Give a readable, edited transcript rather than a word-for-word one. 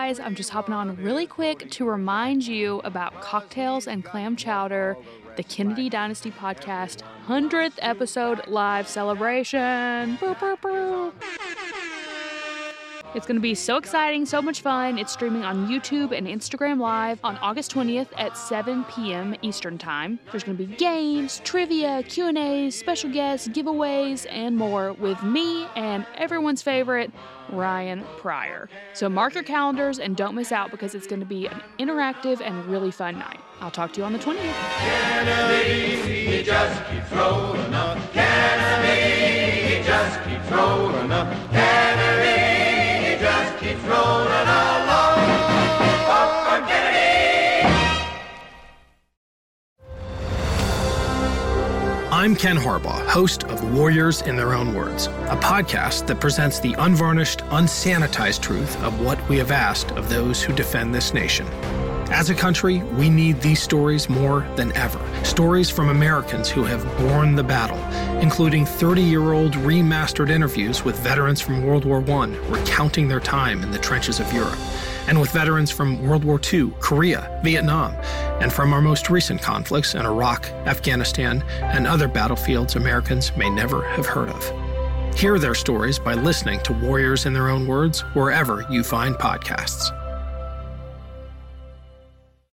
guys, I'm just hopping on really quick to remind you about Cocktails and Clam Chowder, the Kennedy Dynasty Podcast 100th episode live celebration. Boo, boo, boo. It's going to be so exciting, so much fun. It's streaming on YouTube and Instagram Live on August 20th at 7 p.m. Eastern Time. There's going to be games, trivia, Q&As, special guests, giveaways, and more with me and everyone's favorite, Ryan Pryor. So mark your calendars and don't miss out because it's going to be an interactive and really fun night. I'll talk to you on the 20th. Kennedy, he just keeps rolling up. Kennedy, he just keeps rolling up. Kennedy, he just keeps rolling along. Popcorn Kennedy! I'm Ken Harbaugh, host of Warriors in Their Own Words, a podcast that presents the unvarnished, unsanitized truth of what we have asked of those who defend this nation. As a country, we need these stories more than ever. Stories from Americans who have borne the battle, including 30-year-old remastered interviews with veterans from World War I recounting their time in the trenches of Europe, and with veterans from World War II, Korea, Vietnam, and from our most recent conflicts in Iraq, Afghanistan, and other battlefields Americans may never have heard of. Hear their stories by listening to Warriors in Their Own Words wherever you find podcasts.